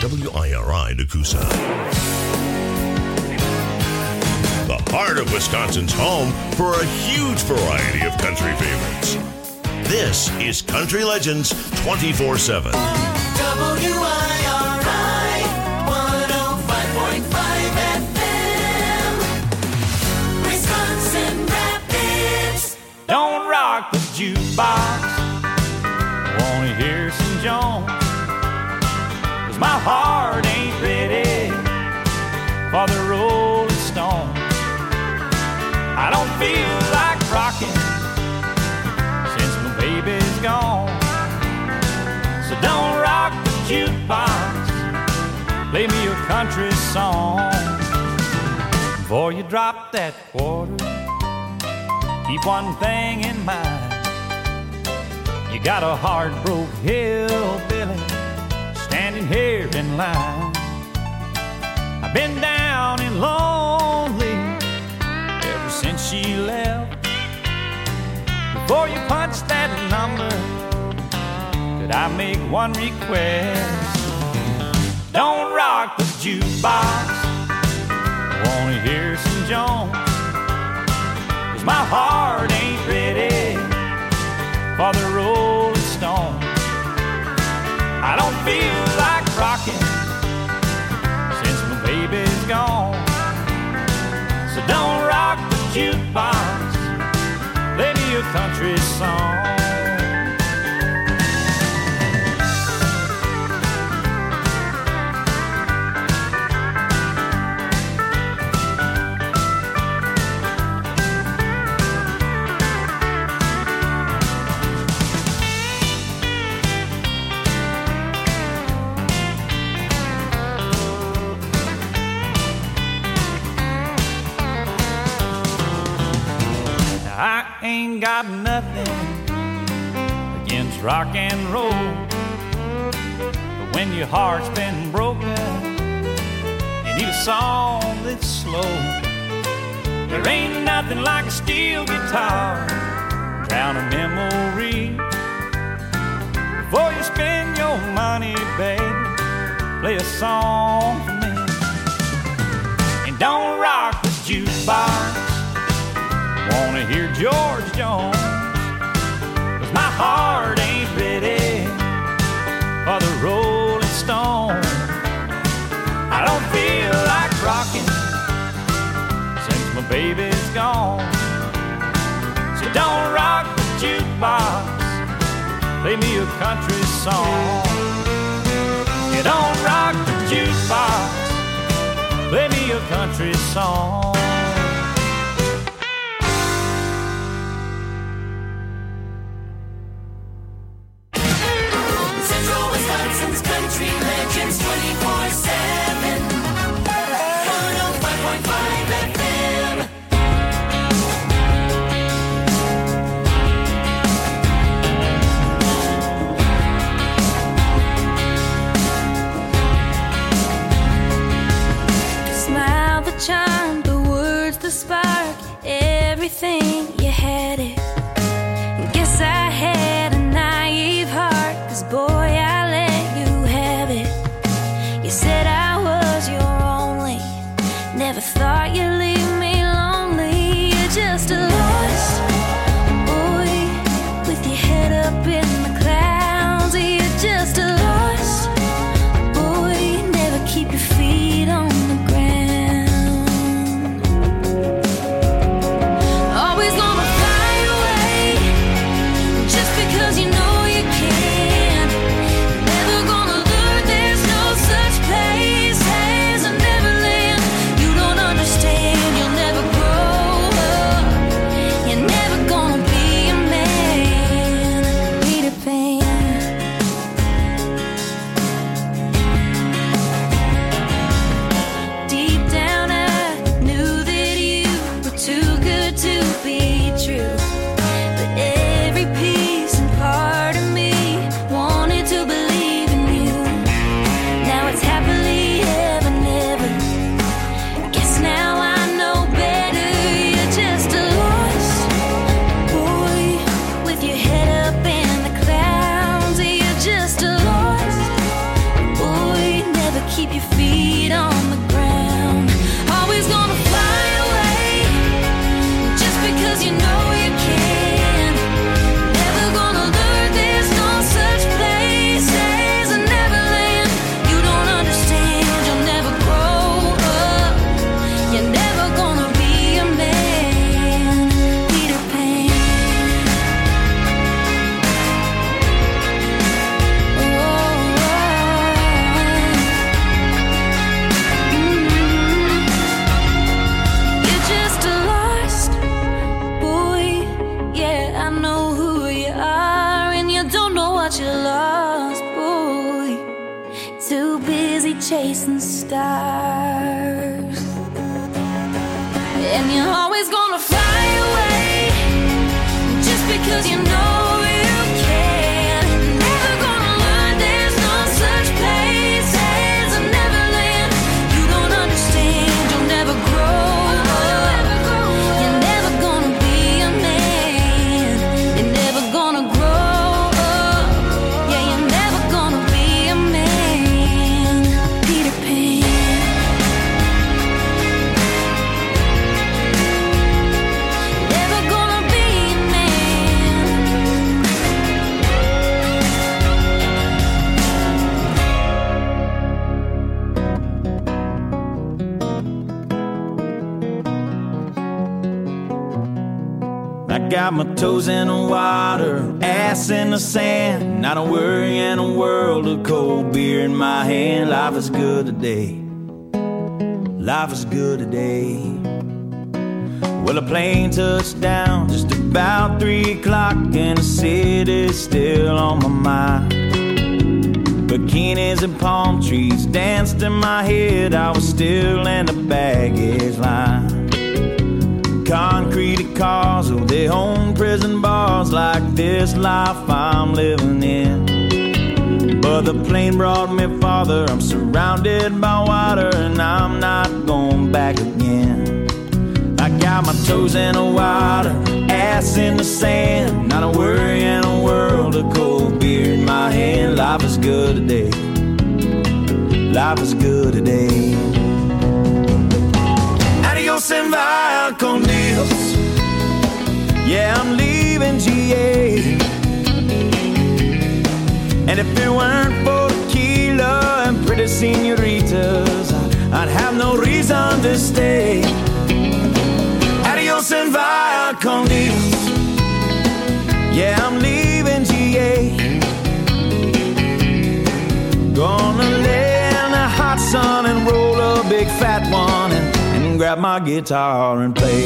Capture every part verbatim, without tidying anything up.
W I R I Nakusa. The heart of Wisconsin's home for a huge variety of country favorites. This is Country Legends twenty-four seven. W I R I one oh five point five F M, Wisconsin Rapids. Don't rock the jukebox, wanna hear some Jones, 'cause my heart ain't ready for the Rolling Stone. I don't feel like rocking since my baby's gone. So don't rock the jukebox, play me a country song. Before you drop that quarter, keep one thing in mind. You got a hard-broke hillbilly standing here in line. I've been down and lonely ever since she left. Before you punch that number, could I make one request? Don't rock the jukebox, I wanna hear some Jones, 'cause my heart ain't ready for the Rolling Stone. I don't feel like rocking since my baby's gone. So don't rock the jukebox, play me a country song. I ain't got nothing against rock and roll, but when your heart's been broken, you need a song that's slow. There ain't nothing like a steel guitar, drown a memory. Before you spend your money, baby, play a song for me. And don't rock the jukebox, wanna hear George Jones, 'cause my heart ain't ready for the Rolling Stone. I don't feel like rocking since my baby's gone. So don't rock the jukebox, play me a country song. You don't rock the jukebox, play me a country song. Country Legends twenty-four seven, one oh five point five F M. The smile, the charm, the busy chasing stars. And you're always gonna fly away just because you know you can. Never gonna learn there's no such place as a Neverland. You don't understand, you'll never grow up. You're never gonna be a man. You're never gonna grow up. Yeah, you're never gonna be a man. Peter Pan. Never gonna be a man. I got my toes in the water, ass in the sand. Not a worry in a world of cold beer in my hand. Life is good today. Life is good today. Well, a plane touched down just about three o'clock, and the city's still on my mind. Bikinis and palm trees danced in my head. I was still in the baggage line. Concrete cars, oh, they own prison bars. Like this life I'm living in. But the plane brought me farther. I'm surrounded by water, and I'm not going back again. I got my toes in the water, ass in the sand. Not a worry in a world of cold beer in my hand. Life is good today. Life is good today. Adios and via con Dios. Yeah, I'm leaving G A. And if it weren't for tequila and pretty senoritas, I'd have no reason to stay. Adios and via con Dios. Yeah, I'm leaving G A. Gonna lay in the hot sun and roll a big fat one, and, and grab my guitar and play.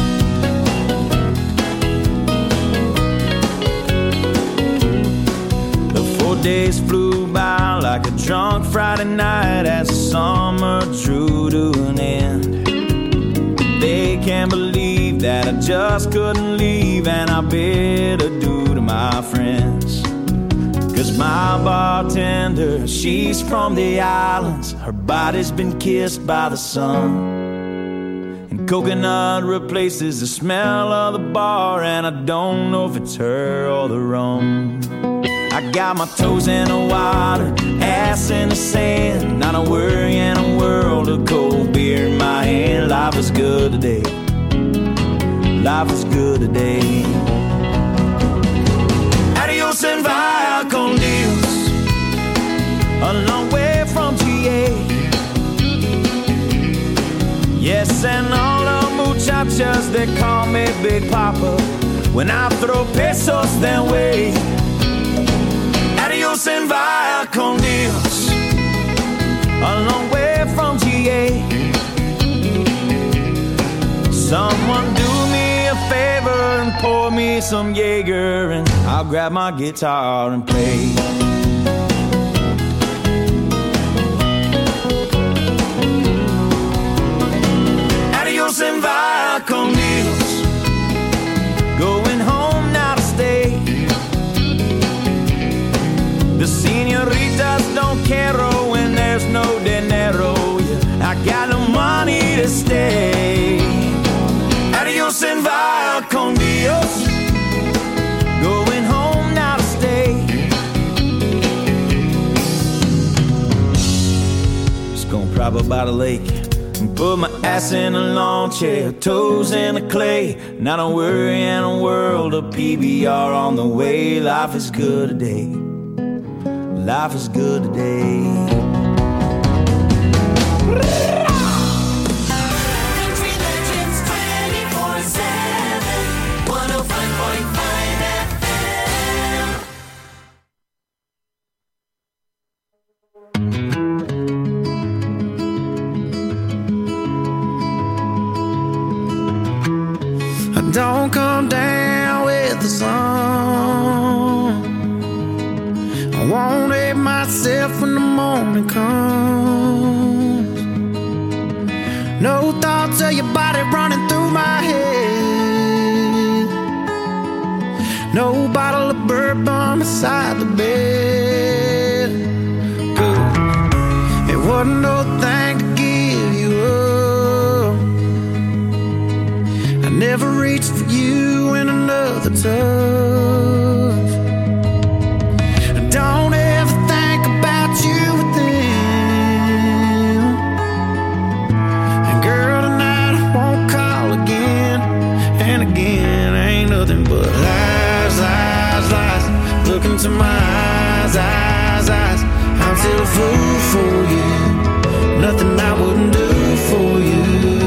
The four days flew by like a drunk Friday night as the summer drew to an end. They can't believe that I just couldn't leave, and I bid adieu to my friends. Cause my bartender, she's from the islands. Her body's been kissed by the sun, and coconut replaces the smell of the bar, and I don't know if it's her or the rum. I got my toes in the water, ass in the sand. Not a worry in a world of cold beer in my hand. Life is good today. Life is good today. Adios and via con Dios. A long way from G A. Yes, and all the muchachas, they call me Big Papa. When I throw pesos their way. Adios and via con Dios. A long way from G A. Someone do me a favor and pour me some Jaeger, and I'll grab my guitar and play. Adios and via con Dios. Going home now to stay. The senoritas don't care when there's no dinero. Yeah, I got no money to stay. Adios and via con Dios. Going home now to stay. Just gonna prop up by the lake and put my ass in a lawn chair, toes in the clay. Not a worry in a world of P B R on the way. Life is good today. Life is good today. Country Legends twenty-four seven, one oh five point five F M. Don't come down with the sun. I won't hate myself when the morning comes. wasn't no thing to give you up. I never reached for you in another tough. Don't ever think about you with them. And girl, tonight I won't call again and again. Ain't nothing but lies, lies, lies. Look into my eyes, eyes, eyes. I'm still a fool for you. Nothing I wouldn't do for you.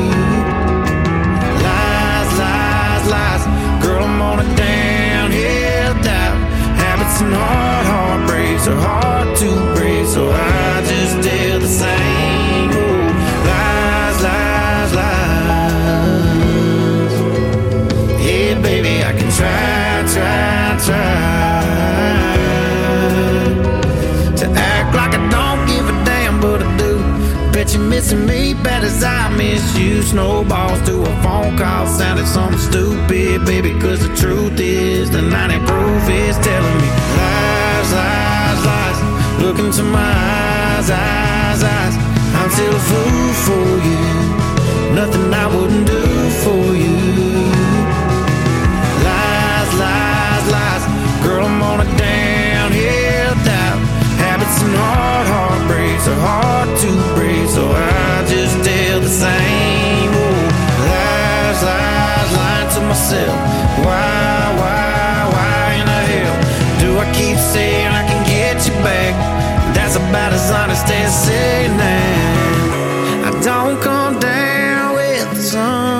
Lies, lies, lies. Girl, I'm on a downhill dive. Habits and hard heartbreaks are hard to break, so I just do the same. Oh, lies, lies, lies. Yeah, baby, I can try, try, try to act like I don't give a damn, but I do. Bet you're missing me bad as I miss you. Snowballs to a phone call sounded something stupid, baby, cause the truth is the ninety proof is telling me lies, lies, lies. Look into my eyes, eyes, eyes. I'm still a fool for you. Nothing I wouldn't do for you. Lies, lies, lies. Girl, I'm on a downhill dive. Habits and hard heartbreaks are hard to break, so I just tell the same. Oh, lies, lies, lying to myself. Why, why, why in the hell do I keep saying I can get you back? That's about as honest as saying that I don't come down with the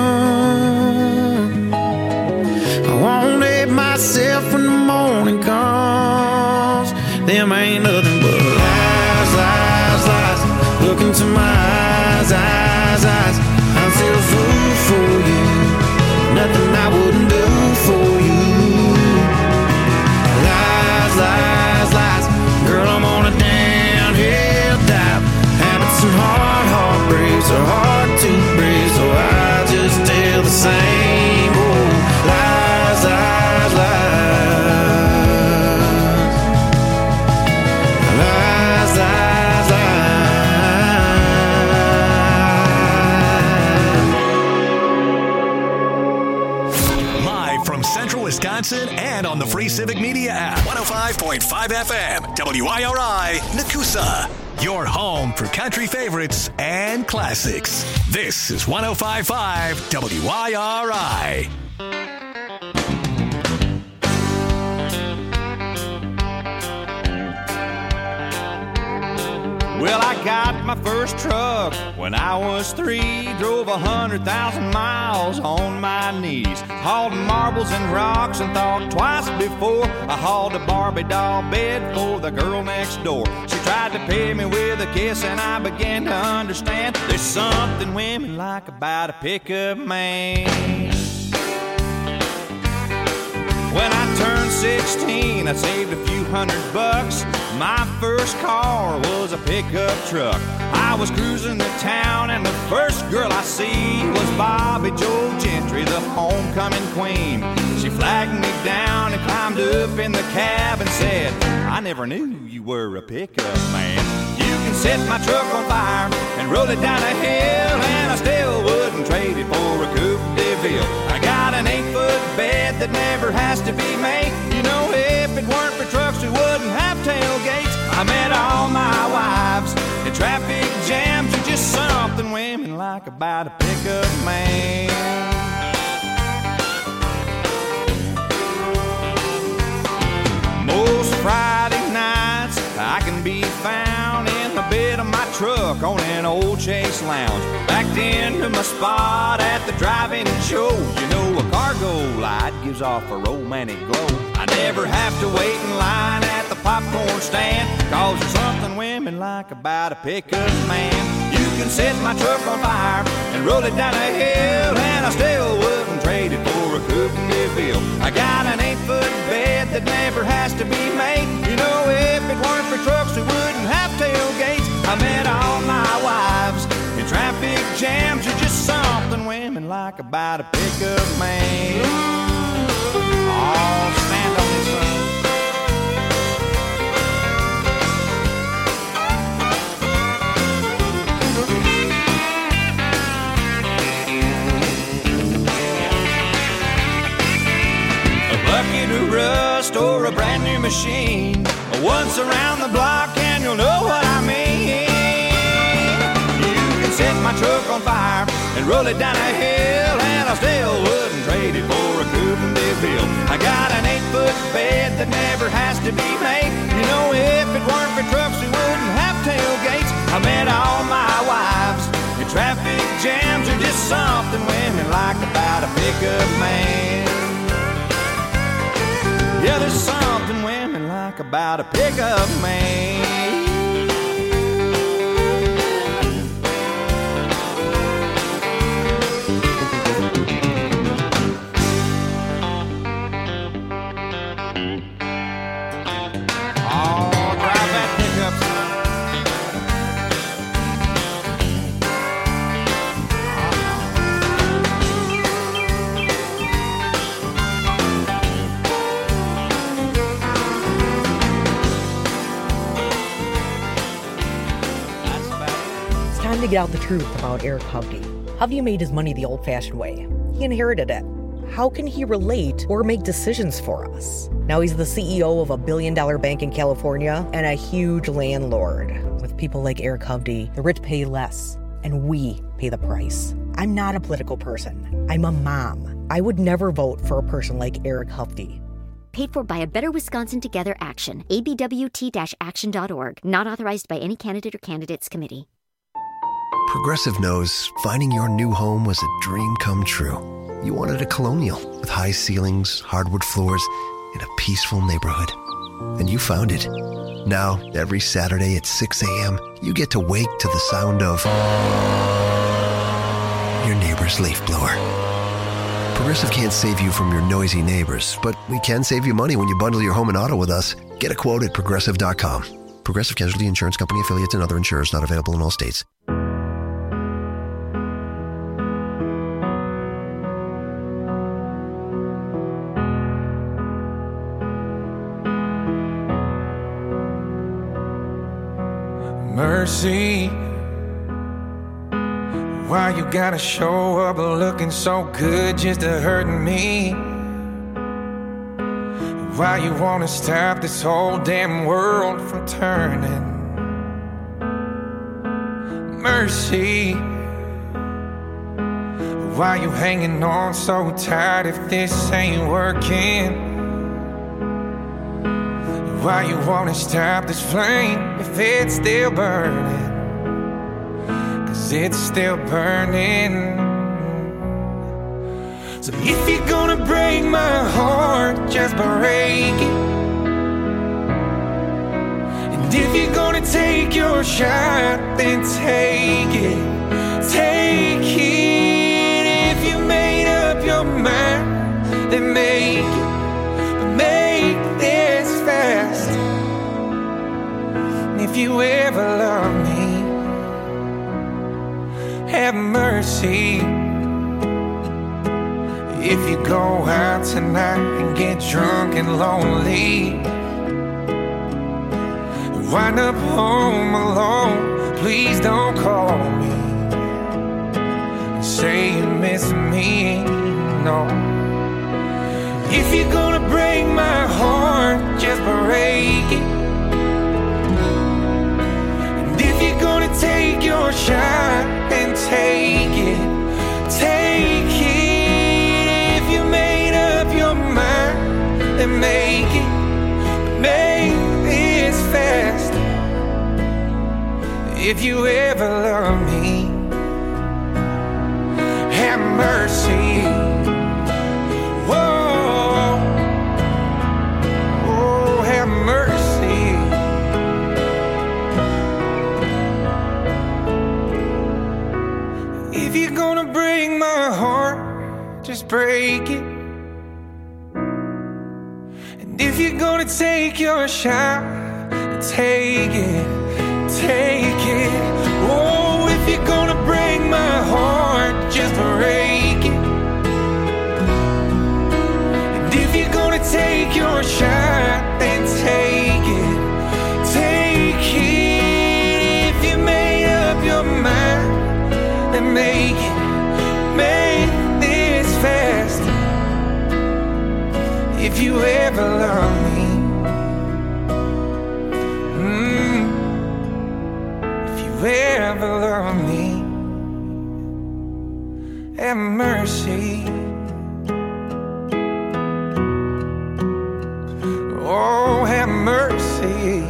sun. I won't hate myself when the morning comes. Them ain't nothing but lies, lies, lies. Look into my eyes, eyes, eyes. I'm still a fool for you. Nothing I wouldn't do for you. Lies, lies, lies. Girl, I'm on a downhill dive. Habits and hard heartbreaks are hard to break, so I just tell the same. Oh, lies, lies, lies. Lies, lies, lies. Live from Central Wisconsin and on the Free Civic Media app. one oh five point five F M, W I R I, Nakusa. Your home for country favorites and classics. This is one oh five point five W I R I. Well, I got my first truck when I was three. Drove a hundred thousand miles on my knees. Hauled marbles and rocks and thought twice before I hauled a Barbie doll bed for the girl next door. She tried to pay me with a kiss and I began to understand there's something women like about a pickup man. When I turned sixteen, I saved a few hundred bucks. My first car was a pickup truck. I was cruising to town and the first girl I see was Bobby Joe Gentry, the homecoming queen. She flagged me down and climbed up in the cab and said, I never knew you were a pickup man. You can set my truck on fire and roll it down a hill, and I still wouldn't trade it for a Coupe de Ville. I got an eight-foot bed that never has to be made. You know, if it weren't for trucks, we wouldn't have tailgates. I met all my wives in traffic jams. You're just something women like about a pickup man. Most Friday nights I can be found in the bed of my truck on an old Chase Lounge, backed into my spot at the drive-in show. You know, a cargo light gives off a romantic glow. I never have to wait in line at the popcorn stand, cause there's something women like about a pickup man. You can set my truck on fire and roll it down a hill, and I still wouldn't trade it for a Coupe de Ville. I got an eight-foot bed that never has to be made. You know, if it weren't for trucks, we wouldn't have tailgates. I met all my wives in traffic jams. You're just something women like about a pickup man. Oh, stand on this side. or a brand new machine. Once around the block and you'll know what I mean. You can set my truck on fire and roll it down a hill, and I still wouldn't trade it for a coupe de ville. I got an eight-foot bed that never has to be made. You know, if it weren't for trucks, we wouldn't have tailgates. I met all my wives, and traffic jams are just something women like about a pickup man. Yeah, there's something women like about a pickup man. To get out the truth about Eric Hovde. Hovde made his money the old-fashioned way. He inherited it. How can he relate or make decisions for us? Now he's the C E O of a billion-dollar bank in California and a huge landlord. With people like Eric Hovde, the rich pay less, and we pay the price. I'm not a political person. I'm a mom. I would never vote for a person like Eric Hovde. Paid for by a Better Wisconsin Together Action. A B W T action dot org. Not authorized by any candidate or candidates committee. Progressive knows finding your new home was a dream come true. You wanted a Colonial with high ceilings, hardwood floors, and a peaceful neighborhood. And you found it. Now, every Saturday at six a.m., you get to wake to the sound of your neighbor's leaf blower. Progressive can't save you from your noisy neighbors, but we can save you money when you bundle your home and auto with us. Get a quote at progressive dot com. Progressive Casualty Insurance Company, affiliates, and other insurers not available in all states. Mercy, why you gotta show up looking so good just to hurt me? Why you wanna stop this whole damn world from turning? Mercy, why you hanging on so tight if this ain't working? Why you wanna stop this flame if it's still burning? Cause it's still burning. So if you're gonna break my heart, just break it. And if you're gonna take your shot, then take it. Take it. If you made up your mind, then make it. But make this fast. If you ever love me, have mercy. If you go out tonight and get drunk and lonely, and wind up home alone, please don't call me and say you miss me, no. If you're gonna break my heart, just break it. And if you're gonna take your shot, then take it. Take it. If you made up your mind, then make it. Make this fast. If you ever love me, have mercy. Whoa. If you're gonna break my heart, just break it. And if you're gonna take your shot, take it, take it. Oh, if you're gonna break my heart, just break it. And if you're gonna take your shot, then take it, take it. If you made up your mind, then make it, make this fast. if you ever love me. Mm, if you ever love me, have mercy. Oh, have mercy.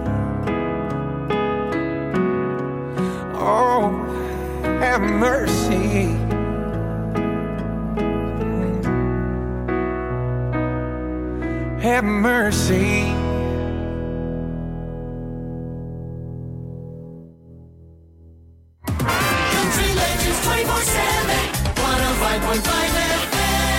Oh, have mercy. Have mercy. Country Legends twenty-four seven, one oh five point five F M.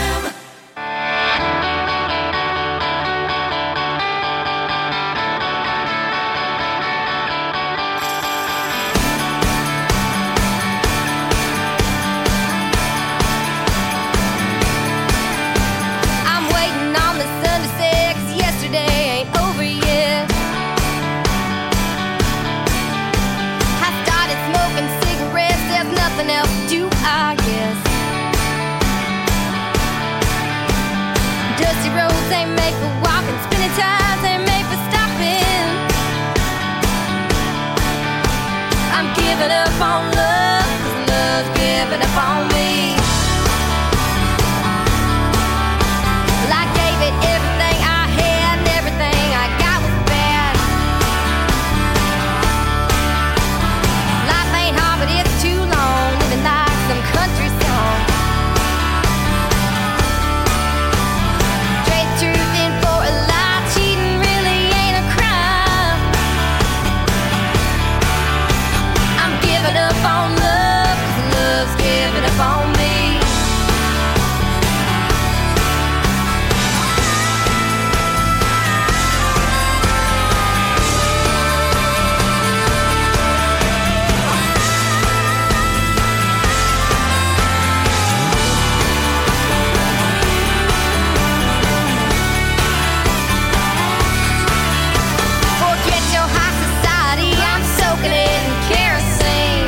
I'm waiting on the sun to set, 'cause yesterday ain't over yet. I started smoking cigarettes, there's nothing else to do, I guess. Dusty roads ain't made for walking, spinning tires ain't made for stopping. I'm giving up on love, 'cause love's giving up on me. Well, I gave it everything I had, and everything I got was bad. Life ain't hard, but it's too long, living like some country song. Trade truth in for a lie, cheating really ain't a crime. I'm giving up on love, 'cause love's giving up on me. Forget your high society, I'm soaking it in kerosene.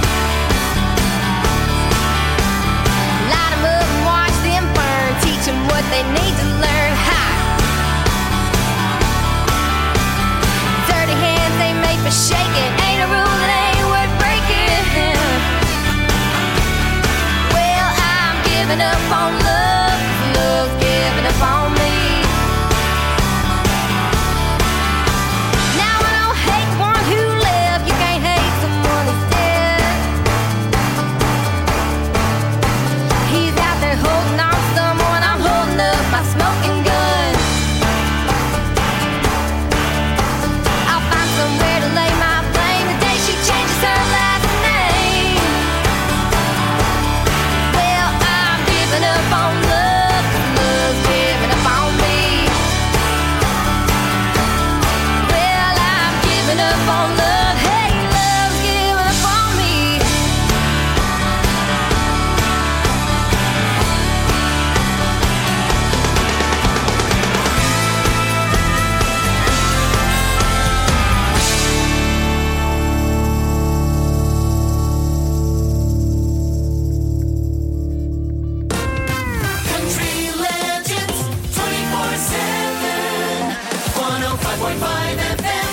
Light 'em up and watch them burn, teach 'em what they need to learn. Ha! Dirty hands ain't made for shaking, ain't a rule that ain't worth breaking. Well, I'm giving up on love, 'cause love's giving up on me. Now I don't hate the one who left, you can't hate someone who's dead. He's out there holding on to someone, I'm holding up my smoking gun. I'll find somewhere to lay my blame the day she changes her last name. Well, I'm giving up on love, 'cause love's giving up on me. Well, I'm giving up on love, hey, love's giving up on me. Country Legends twenty-four seven, one oh five point five F M.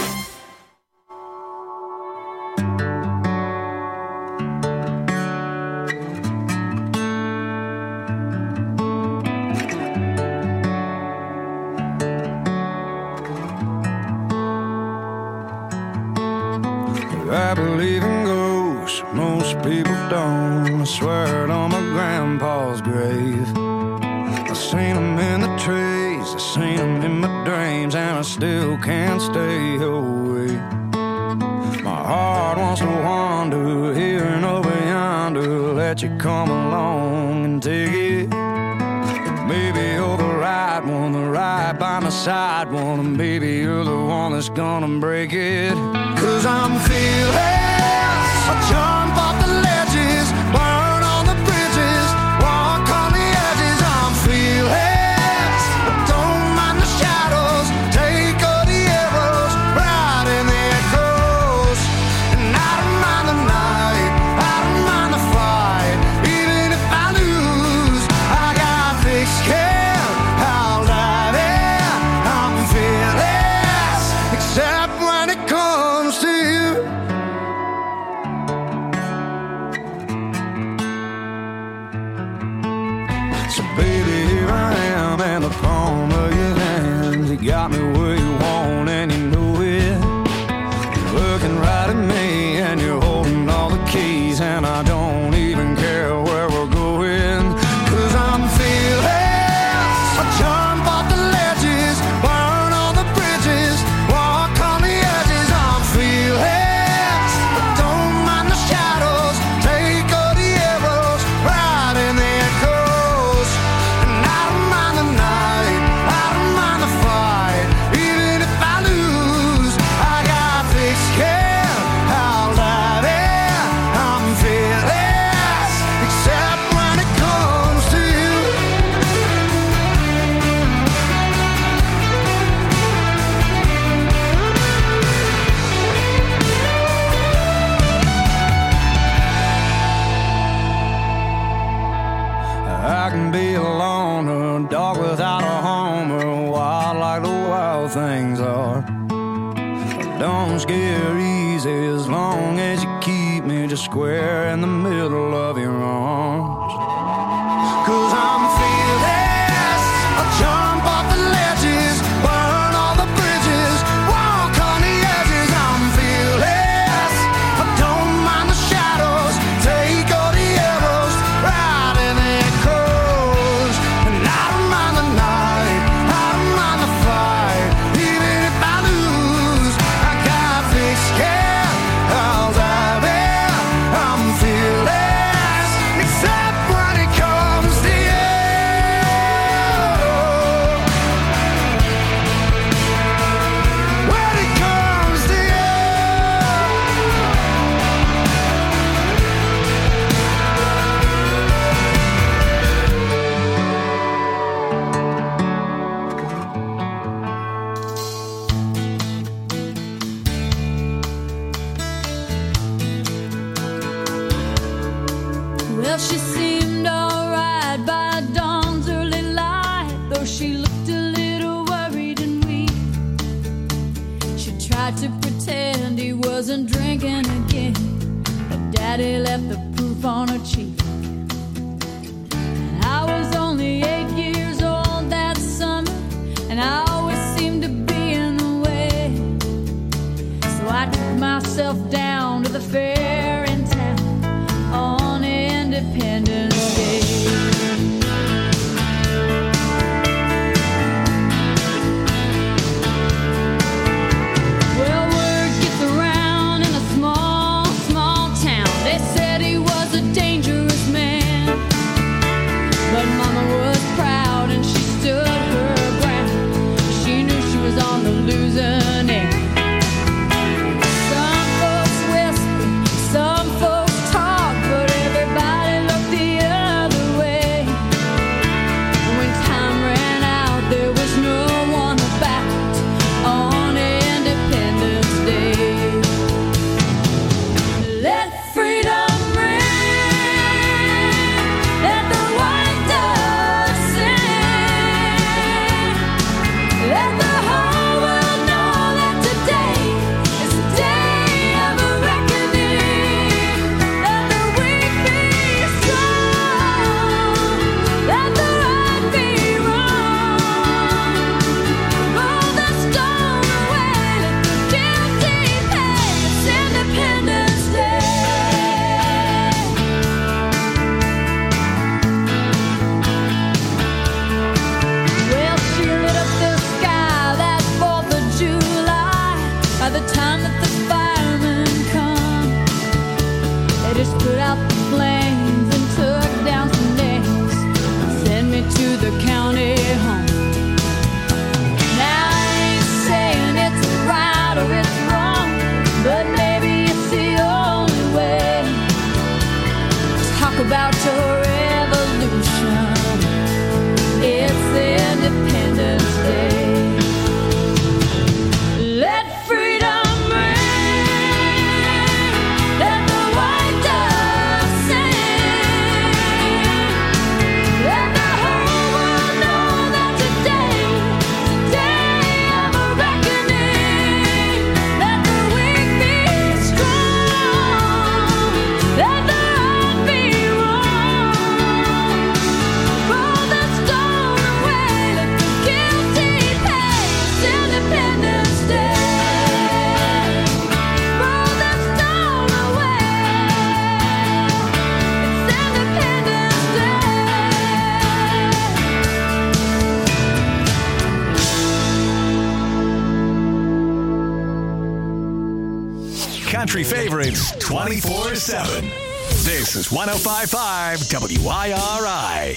I believe in ghosts, most people don't. I swear it on my grandpa's grave. I seen them in the trees, I seen them in my dreams, and I still can't stay away. My heart wants to wander here and over yonder, let you come along and take it. Maybe you're the right one, the right by my side one, and maybe you're the one that's gonna break it. Cause I'm fearless, I jump off the ledges, burn on the bridges, walk on the edges. I'm fearless, don't mind the shadows, take all the arrows, ride in the echoes. And I don't mind the night, I don't mind the fight, even if I lose, I got thick skin, I'll dive got me where you want and you know it. You're looking right at me and you're holding all the keys, and I don't even care where we're going, 'cause I'm fearless. I jump off the ledges, burn all the bridges, walk on the edges. I'm fearless. I don't mind the shadows, take all the arrows, right in the echoes. And I don't mind the night, I don't mind the fight, even if I lose. I got thick skin, I'll dive in. I'm fearless, except when it comes to you. I can be alone, or a dog without a home, or wild like the wild things are. Don't scare easy as long as you keep me just square in the middle of your arms. 'Cause I'm fearless. I jump off the ledges, burn all the bridges, walk on the edges. I'm fearless. I don't mind the shadows, take all the arrows, right in the echoes. And I don't mind the night, I don't mind the fight, even if I lose. I got thick skin, I'll dive in. I'm fearless, except when it comes to you. When it comes to you. Well, she seemed alright by dawn's early light, though she looked a little worried and weak. She tried to pretend he wasn't drinking again, but Daddy left the proof on her cheek. And I was only eight years old that summer, and I always seemed to be in the way. So I took myself down to the fair in town on Independence Day. Well, word gets around in a small, small town. They said he was a dangerous man, but Mama was proud and she stood her ground. She knew she was on the losing end. Some folks whisper, some folks talk, but everybody looked the other way. When time ran out, there was no one about on Independence Day. Let freedom ring, let the white dove sing, let the whole world know that today is a day of a reckoning. Let the weak be strong, let the right be wrong. Roll the stone away, let the guilty pay. It's Independence Day. Well, she lit up the sky that fourth of July. By the time that the firemen come, they just put out the flames and took down some names, sent me to the county home. Now I ain't saying it's right or it's wrong, but maybe it's the only way. Talk about your revolution. It's Independence Day. Let freedom ring, let the white dove sing, let the whole world know country favorites twenty-four seven. This is one oh five point five W I R I.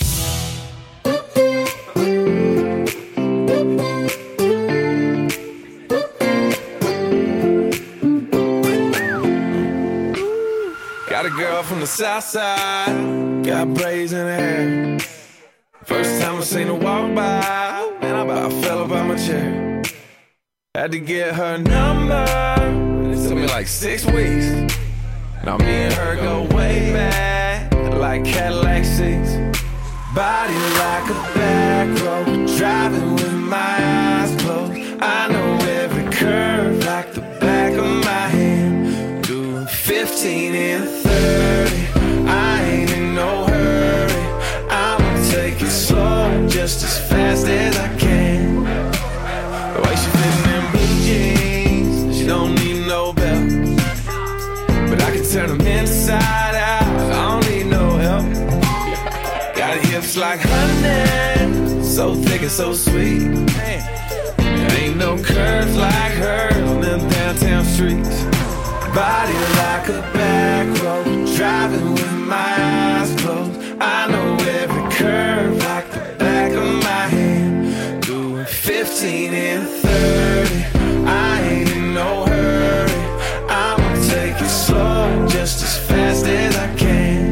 Got a girl from the south side, got braids in her hair. First time I seen her walk by, man, I about fell up out my chair. Had to get her number, it took me like six weeks. Now me and her go way back, like Cadillac seats. Body like a back road, driving with my eyes closed. I know every curve like the back of my hand. Doing fifteen and thirty, I ain't in no hurry. I'ma take it slow, just as fast as I can. The way she fitting in blue jeans, she don't need no belt. But I can turn them inside out, I don't need no help. Got hips like honey, so thick and so sweet. Man, there ain't no curves like hers on them downtown streets. Body like a back road, driving with my eyes closed. I know every curve like the back of my hand. Doing fifteen and thirty, I ain't in no hurry. I'ma take it slow, just as fast as I can.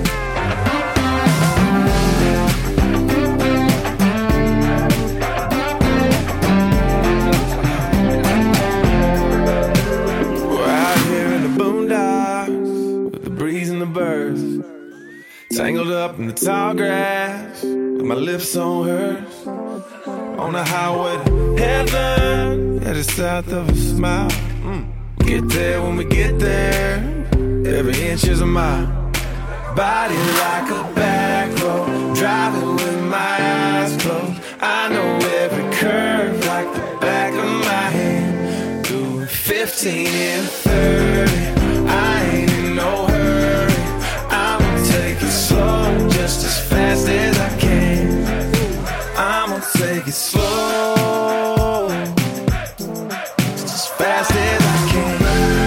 Tangled up in the tall grass, with my lips on hers. On the highway to heaven, yeah, just south of a smile. Mm. Get there when we get there, every inch is a mile. Body like a back road, driving with my eyes closed. I know every curve like the back of my hand. Doing fifteen and thirty, I ain't in no hurry. Take it slow, just as fast as I can. I'ma take it slow, just as fast as I can.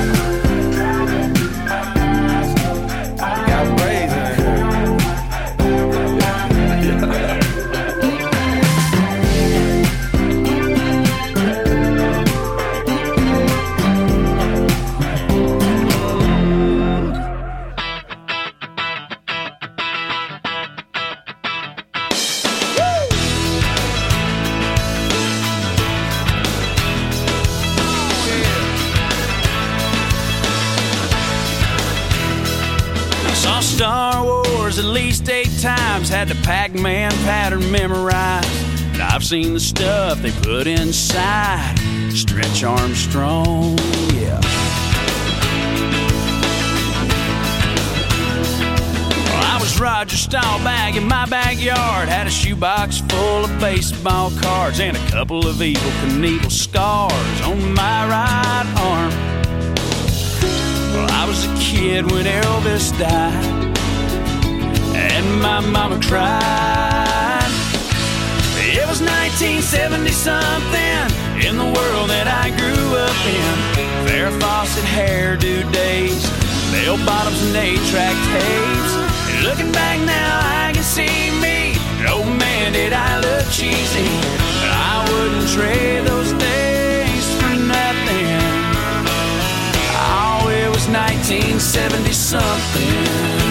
Got braids in her. Star Wars at least eight times, had the Pac-Man pattern memorized. And I've seen the stuff they put inside Stretch Armstrong, yeah. Well, I was Roger Staubach in my backyard, had a shoebox full of baseball cards and a couple of Evel Knievel scars on my right arm. Well, I was a kid when Elvis died, and my mama cried. It was nineteen seventy something in the world that I grew up in. Farrah Fawcett hairdo days, bell bottoms and eight-track tapes. And looking back now, I can see me. Oh man, did I look cheesy. But I wouldn't trade those days for nothing. Oh, it was nineteen seventy something.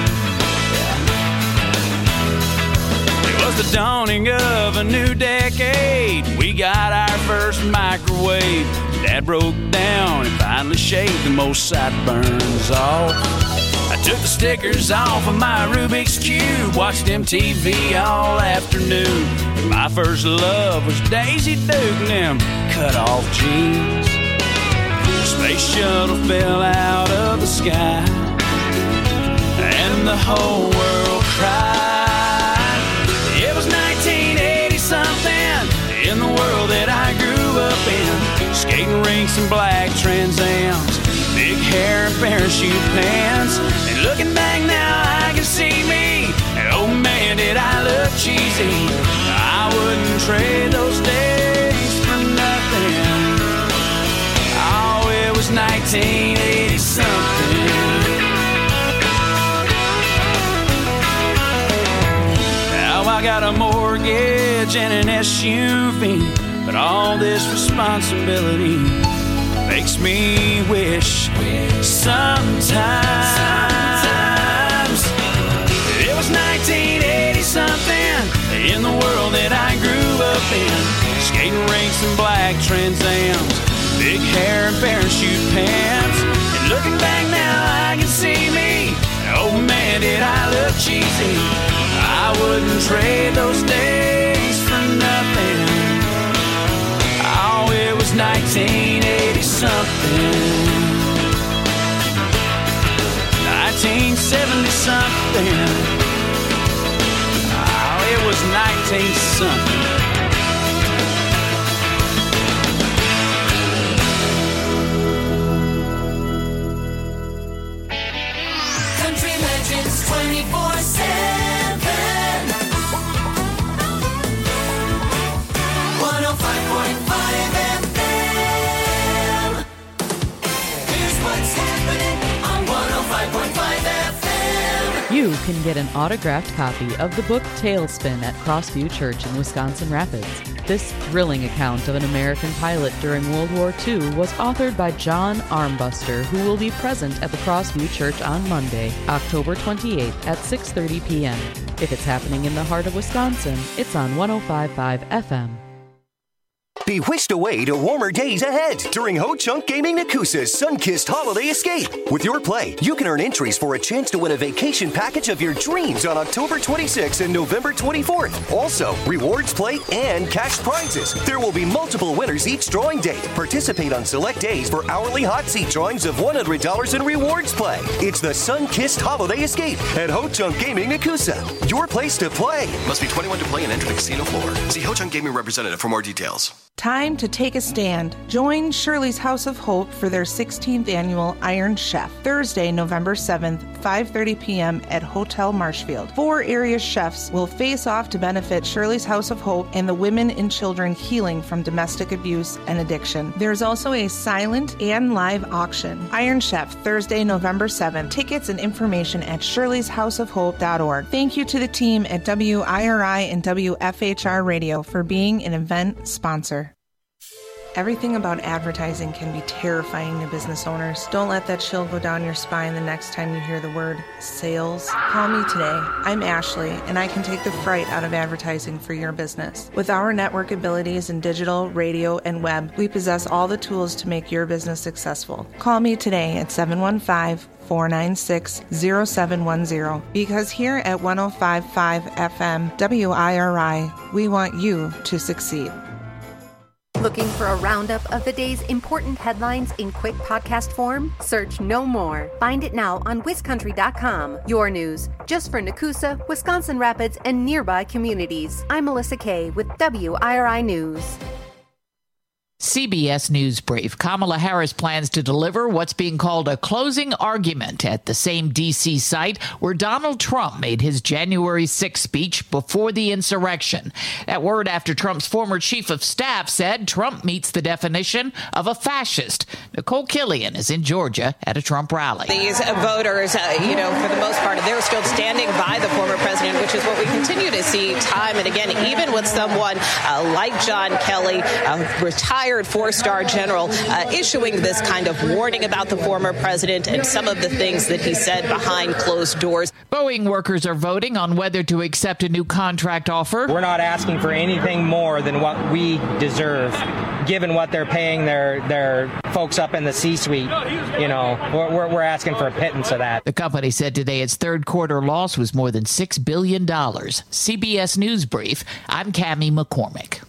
The dawning of a new decade, we got our first microwave. Dad broke down and finally shaved the most sideburns off. I took the stickers off of my Rubik's Cube, watched M T V all afternoon. And my first love was Daisy Duke and them cut-off jeans. The space shuttle fell out of the sky, and the whole world cried. It was nineteen eighty something in the world that I grew up in. Skating rinks and black Trans Ams, big hair and parachute pants. And looking back now, I can see me. And oh man, did I look cheesy. I wouldn't trade those days for nothing. Oh, it was nineteen eighty I got a mortgage and an S U V, but all this responsibility makes me wish sometimes it was nineteen eighty something in the world that I grew up in. Skating rinks and black Trans Ams, big hair and parachute pants. And looking back now, I can see me. Oh man, did I look cheesy. I wouldn't trade those days for nothing. Oh, it was nineteen eighty something, nineteen seventy something. Oh, it was nineteen something. twenty-four seven one oh five point five F M. Here's what's happening on one oh five point five F M. You can get an autographed copy of the book Tailspin at Crossview Church in Wisconsin Rapids. This thrilling account of an American pilot during World War Two was authored by John Armbuster, who will be present at the Crossview Church on Monday, October twenty-eighth at six thirty p.m. If it's happening in the heart of Wisconsin, it's on one oh five point five F M. Be whisked away to warmer days ahead during Ho Chunk Gaming Nakusa's Sun-Kissed Holiday Escape. With your play, you can earn entries for a chance to win a vacation package of your dreams on October twenty-sixth and November twenty-fourth. Also, rewards play and cash prizes. There will be multiple winners each drawing day. Participate on select days for hourly hot seat drawings of one hundred dollars in rewards play. It's the Sun-Kissed Holiday Escape at Ho Chunk Gaming Nakusa. Your place to play. Must be twenty-one to play and enter the casino floor. See Ho Chunk Gaming representative for more details. Time to take a stand. Join Shirley's House of Hope for their sixteenth annual Iron Chef, Thursday, November seventh, five thirty p.m. at Hotel Marshfield. Four area chefs will face off to benefit Shirley's House of Hope and the women and children healing from domestic abuse and addiction. There's also a silent and live auction. Iron Chef, Thursday, November seventh. Tickets and information at shirleys house of hope dot org. Thank you to the team at W I R I and W F H R Radio for being an event sponsor. Everything about advertising can be terrifying to business owners. Don't let that chill go down your spine the next time you hear the word sales. Call me today. I'm Ashley, and I can take the fright out of advertising for your business. With our network abilities in digital, radio, and web, we possess all the tools to make your business successful. Call me today at seven one five, four nine six, zero seven one zero. Because here at one oh five point five F M W I R I, we want you to succeed. Looking for a roundup of the day's important headlines in quick podcast form? Search no more. Find it now on Wiz Country dot com. Your news, just for Nakusa, Wisconsin Rapids, and nearby communities. I'm Melissa Kay with W I R I News. C B S News Brief. Kamala Harris plans to deliver what's being called a closing argument at the same D C site where Donald Trump made his January sixth speech before the insurrection. That word after Trump's former chief of staff said Trump meets the definition of a fascist. Nicole Killian is in Georgia at a Trump rally. These voters, uh, you know, for the most part, they're still standing by the former president, which is what we continue to see time and again, even with someone uh, like John Kelly, uh, retired four-star general, uh, issuing this kind of warning about the former president and some of the things that he said behind closed doors. Boeing workers are voting on whether to accept a new contract offer. We're not asking for anything more than what we deserve, given what they're paying their their folks up in the C-suite. You know, we're, we're asking for a pittance of that. The company said today its third quarter loss was more than six billion dollars. C B S News Brief, I'm Cammie McCormick.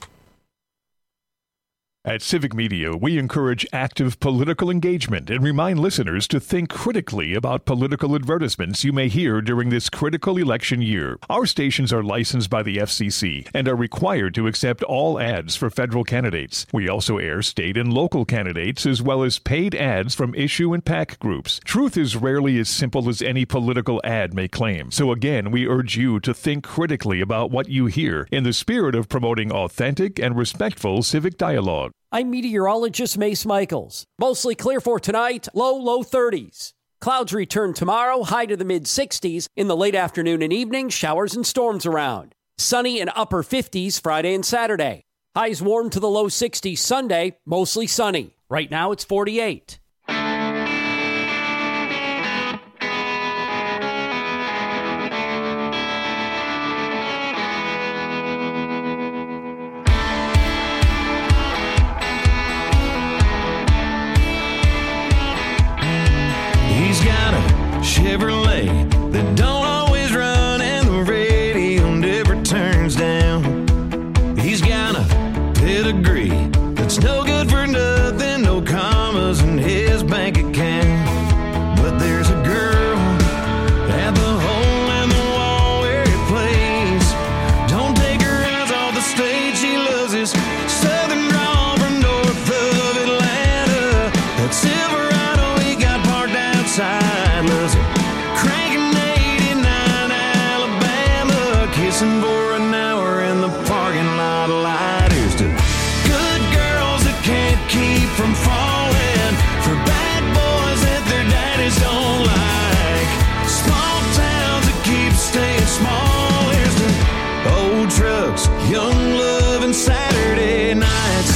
At Civic Media, we encourage active political engagement and remind listeners to think critically about political advertisements you may hear during this critical election year. Our stations are licensed by the F C C and are required to accept all ads for federal candidates. We also air state and local candidates as well as paid ads from issue and PAC groups. Truth is rarely as simple as any political ad may claim. So again, we urge you to think critically about what you hear in the spirit of promoting authentic and respectful civic dialogue. I'm meteorologist Mace Michaels. Mostly clear for tonight, low, low thirties. Clouds return tomorrow, high to the mid-sixties. In the late afternoon and evening, showers and storms around. Sunny and upper fifties Friday and Saturday. Highs warm to the low sixties Sunday, mostly sunny. Right now it's forty-eight. He's got a Chevrolet that don't always run and the radio never turns down. He's got a pedigree that's no good for nothing, no commas in his bank account. But there's a girl at the hole in the wall where he plays. Don't take her eyes off the stage, she loves his southern drawl from north of Atlanta. That Silverado he got parked outside, loves it cranking eighty-nine Alabama, kissing for an hour in the parking lot light. Here's to good girls that can't keep from falling, for bad boys that their daddies don't like, small towns that keep staying small. Here's to old trucks, young love, and Saturday nights.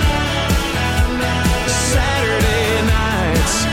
Saturday nights.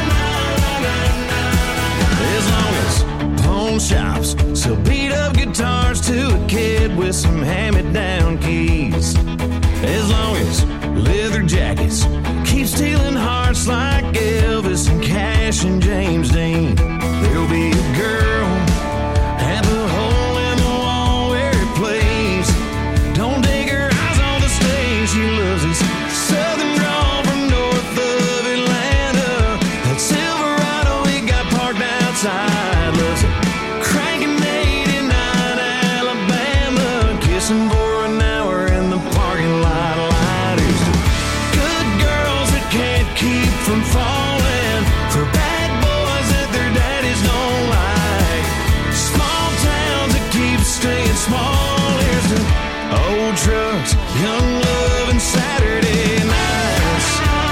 As long as pawn shops sell beat up guitars to a kid with some hand-me-down keys, as long as leather jackets keep stealing hearts like Elvis and Cash and James Dean, there'll be a girl at the hole in the wall where he plays. Don't take her eyes on the stage, she loves his southern drawl from north of Atlanta. That Silverado he got parked outside, loves it cranking eighty-nine Alabama, kissing for an hour in the parking lot light. Here's to good girls that can't keep from falling, for bad boys that their daddies don't like, small towns that keep staying small. Here's to old trucks, young love, and Saturday nights.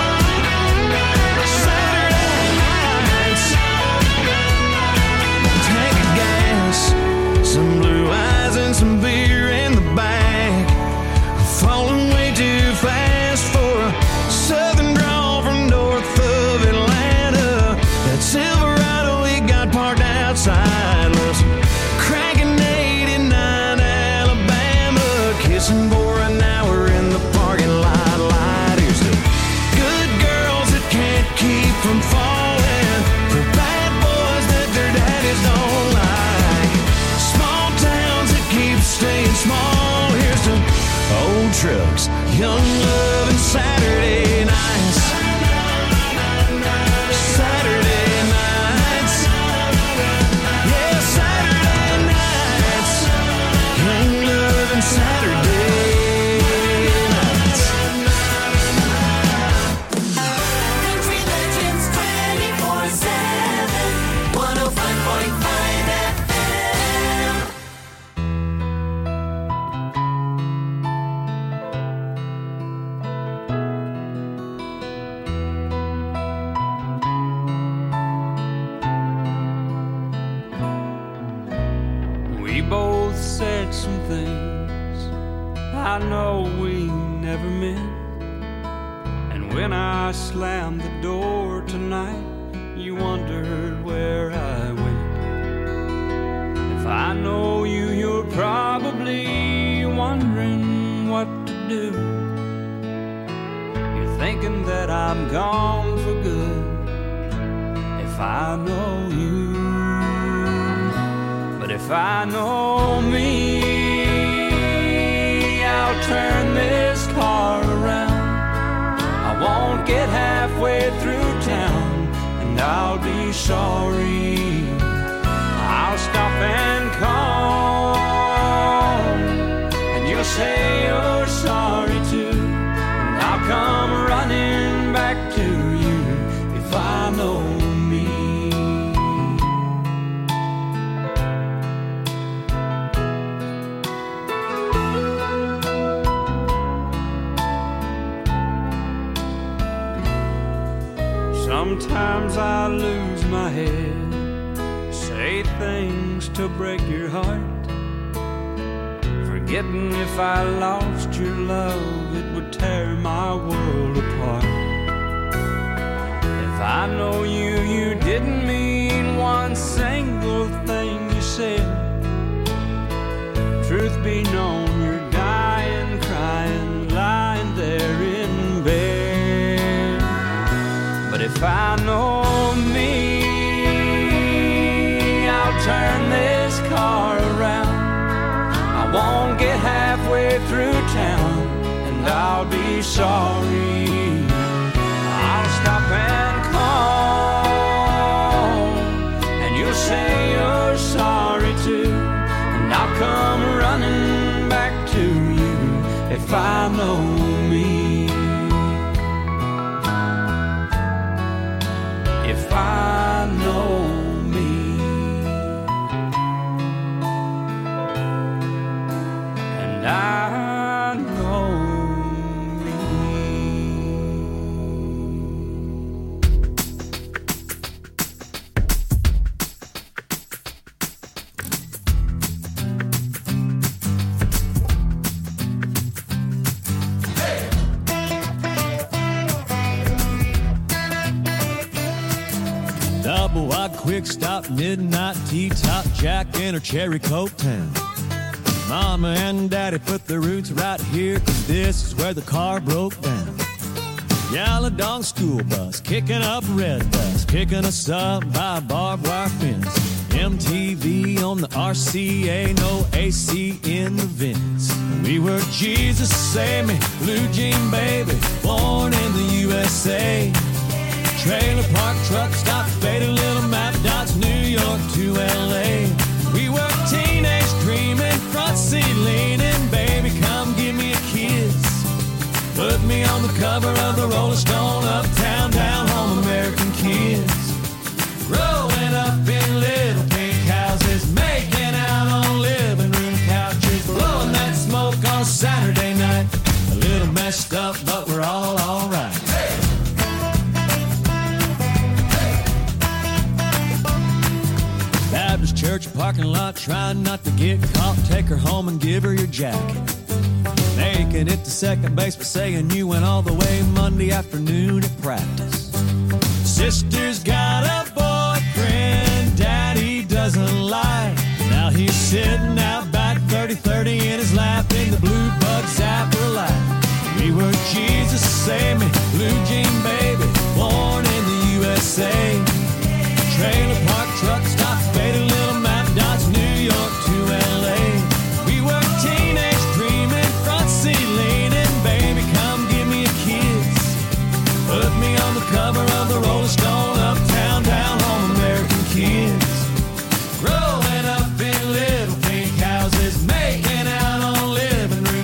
Saturday nights. Tank of gas, some blue eyes, and some beer in the back. Falling way too fast for a southern drawl from north of Atlanta. That Silverado he got parked outside, loves cranking eighty-nine Alabama, kissing for an hour in the parking lot light. Here's to good girls that can't keep from falling, for bad boys that their daddies don't like, small towns that keep staying small. Here's to old trucks, young love, and Saturday nights. Saturday nights. Yeah, Saturday nights. Young love and Saturday nights. Country Legends twenty-four seven, one oh five point five F M. We both said some things I know we never meant. And when I slammed the door tonight, you wondered where I went. If I know you, you're probably wondering what to do. You're thinking that I'm gone for good. If I know you, but if I know me, I'll turn this car around. I won't get halfway through town and I'll be sorry. I'll stop and call, and you'll say you're sorry too, and I'll come running back to you if I know me. Sometimes I lose my head, say things to break your heart, Forgetting if I lost your love, it would tear my world apart. If I know you, you didn't mean one single thing you said. Truth be known, you're dying, crying, lying there in bed. But if I know me, I'll turn this car around. I won't get halfway through town, and I'll be sorry. I'll stop and call, and you'll say you're sorry too, and I'll come running back to you if I know me. If I know me. And I know me. Double wide quick stop, midnight T-top, Jack in her cherry coke town. Mama and Daddy put their roots right here, 'cause this is where the car broke down. Yellow dog school bus, kicking up red dust, picking us up by a barbed wire fence. M T V on the R C A, no A C in the vents. We were Jesus Save Me, blue jean baby, born in the U S A. Trailer park, truck stop, faded little map dots, New York to L A. We were teenage dreaming, front seat leaning, baby, come give me a kiss. Put me on the cover of the Rolling Stone, uptown, down home, American kids. Growing up in little pink houses, making out on living room couches, blowing that smoke on Saturday night. A little messed up, but we're all alright. Baptist church parking lot, trying not to get caught. Take her home and give her your jacket. Making it to second base, but saying you went all the way Monday afternoon at practice. Sister's got a boyfriend Daddy doesn't like. Now he's sitting out back, thirty thirty in his lap, in the blue bug zapper light. We were Jesus Save Me, blue jean baby, born in the U S A. Trailer park, truck stop, faded little map dots, New York to L A. We were teenage dreaming, front seat leaning, baby, come give me a kiss. Put me on the cover of the Rolling Stone, uptown, down home, American kids. Growing up in little pink houses, making out on living room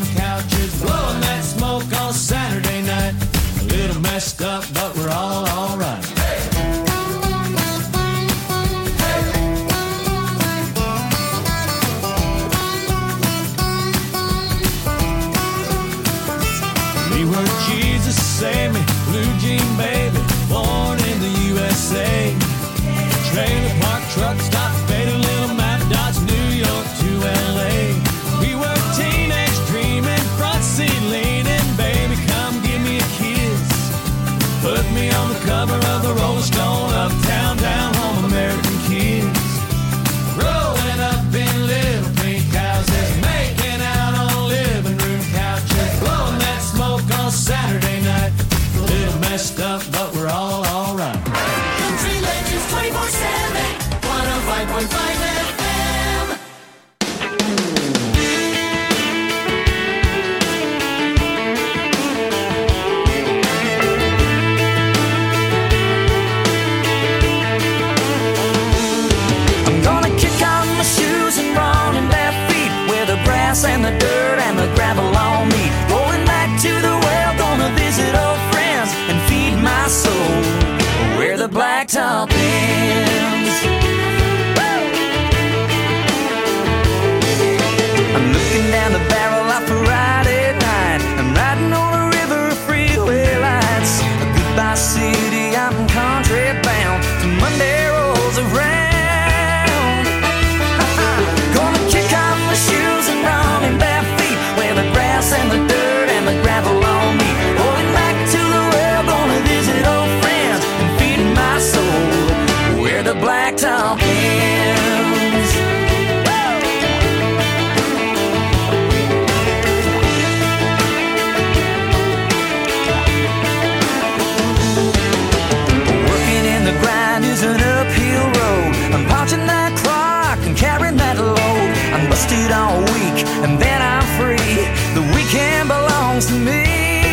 busted all week, and then I'm free. The weekend belongs to me.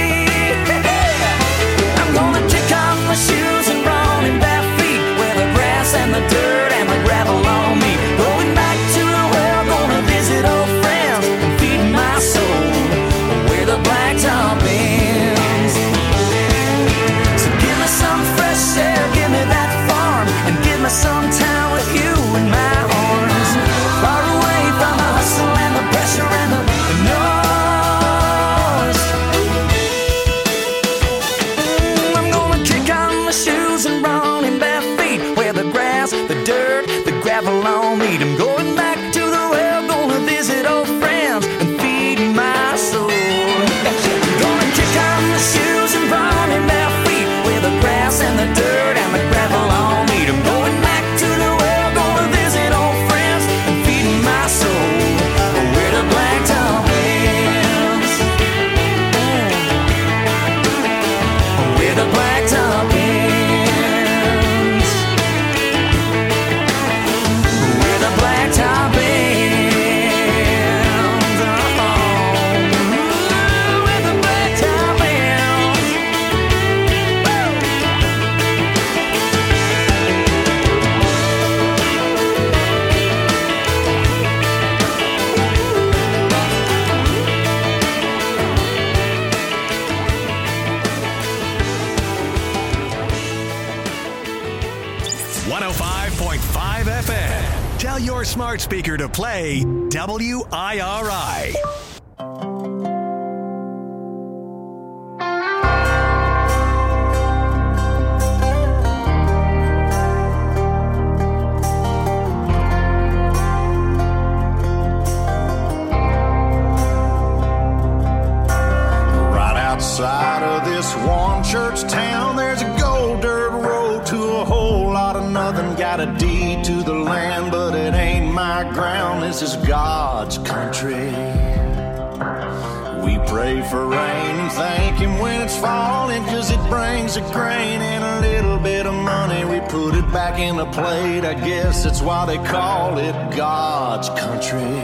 I'm gonna kick off my shoes and run in bare feet, where the grass and the dirt and the gravel on me. Going back to the well, gonna visit old friends and feed my soul where the blacktop ends. So give me some fresh air, give me that farm, and give me some time with you in my arms. Far away from the hustle and the pressure and the noise. I'm gonna kick on my shoes and run in bare feet, where the grass, the dirt, the gravel on me. I'm going back to the well, gonna visit old friends and feed my soul. I'm gonna kick on my shoes and run in bare feet, where the grass and the dirt and the gravel on me. I'm going back to the well, gonna visit old friends and feed my soul where the blacktop ends. Where the blacktop ends. Where the blacktop ends. Oh, where the blacktop ends. one oh five point five F M. Tell your smart speaker to play W I R I. Right outside of this one church town, there's a gold dirt road to a whole lot of nothing. Got a deed to the land, but it ain't my ground. This is God's country. We pray for rain and thank Him when it's falling, 'cause it brings a grain and a little bit of money. We put it back in the plate, I guess that's why they call it God's country.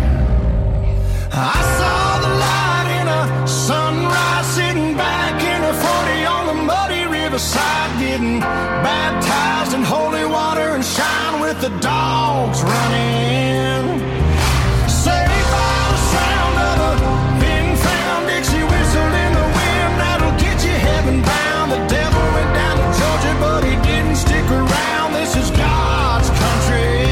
I saw the light in a sunrise, sitting back in a forty on the muddy riverside, getting baptized in holy water and shine with the dogs running. Saved by the sound of a thin found Dixie whistle in the wind, that'll get you heaven bound. The devil went down to Georgia, but he didn't stick around. This is God's country.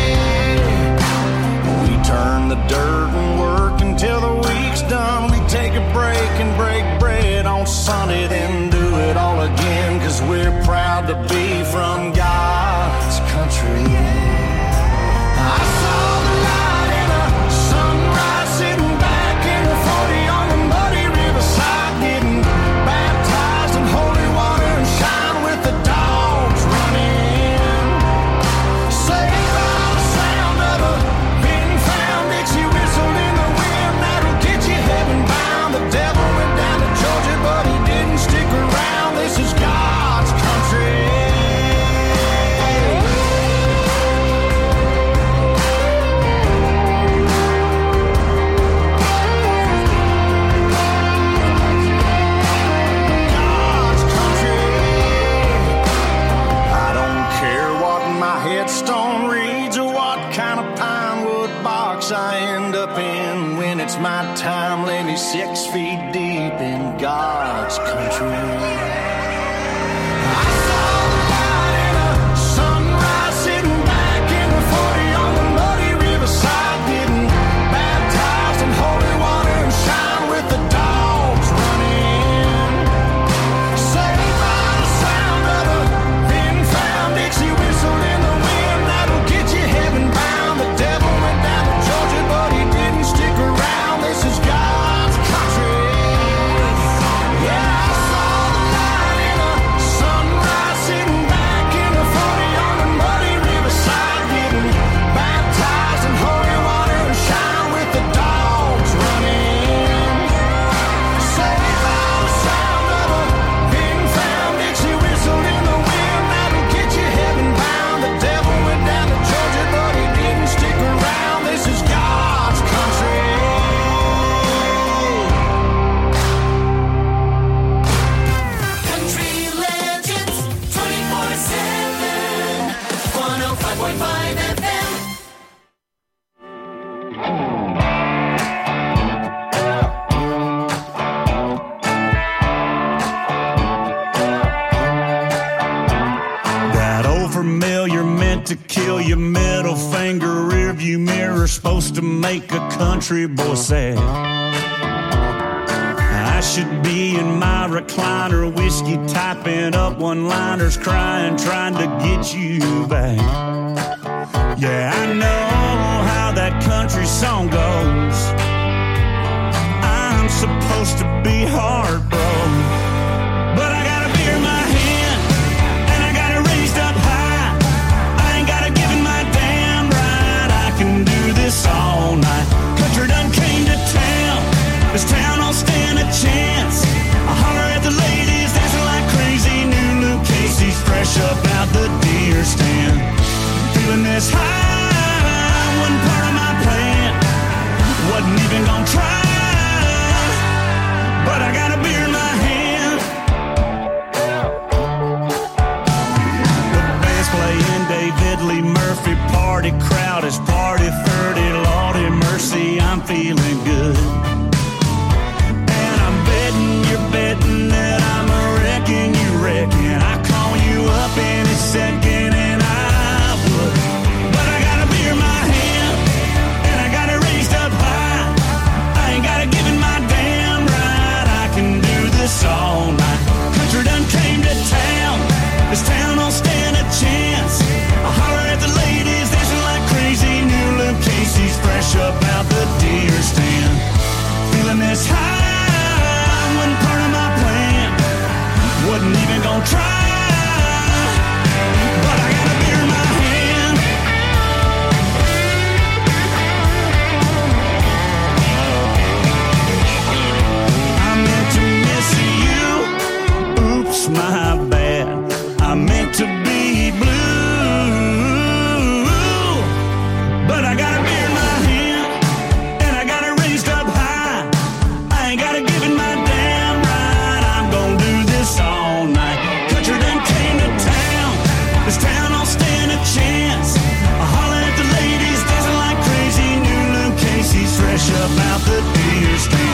We turn the dirt and work until the week's done. We take a break and break bread on Sunday, then do it all again, 'cause we're proud to be from God's country. I saw the light in a sunrise, sitting back in a forty on the muddy riverside, getting baptized in holy water and shine with the dogs running. Saved by the sound of a thin found Dixie whistle in the wind, that'll get you heaven bound. The devil went down to Georgia, but he didn't stick around. This is God's country. God's country. I don't care what my headstone reads or what kind of pine wood box I end up in. When it's my time, lay me six feet deep in God's country. I saw the light in a sunrise, sitting back in the forty on the muddy riverside, getting baptized in holy water and shine with the dogs running. Saved by the sound of a thin found Dixie whistle in the wind, that'll get you heaven bound. The devil went down to Georgia, but he didn't stick around. This is God's country. Yeah, I saw the light That old familiar meant to kill your middle finger rearview mirror, supposed to make a country boy sad. I should be in my recliner, whiskey typing up one-liners, crying, trying to get you back. Yeah, I know how that country song goes. I'm supposed to be heartbroken, but I got a beer in my hand, and I got it raised up high. I ain't got a give in my damn right. I can do this all night. Country done came to town. This town don't stand a chance. I holler at the ladies dancing like crazy. New Luke Casey's fresh up out the deer stand. Feeling this high wasn't part of my plan. Wasn't even gonna try, but I got a beer in my hand. The band's playing David Lee Murphy. Party crowd is party thirty. Lordy mercy, I'm feeling good. You're betting that I'm a wrecking you reckon I call you up any second and I would. But I got a beer in my hand, and I got it raised up high. I ain't got a give in my damn right. I can do this all night. Country done came to town. This town don't stand a chance. I holler at the ladies dancing like crazy. New Luke Casey's fresh up out the deer stand. Feeling this high part of my plan. Wasn't even gonna try, but I got a beer in my hand. I meant to miss you. Oops, my bad. I meant to be blue, but I got a beer in my hand, and I got it raised up high. I ain't got to give in my all night. Country done came to town. This town don't stand a chance. I holler at the ladies dancing like crazy. New Luke Casey's fresh up out the deer stand.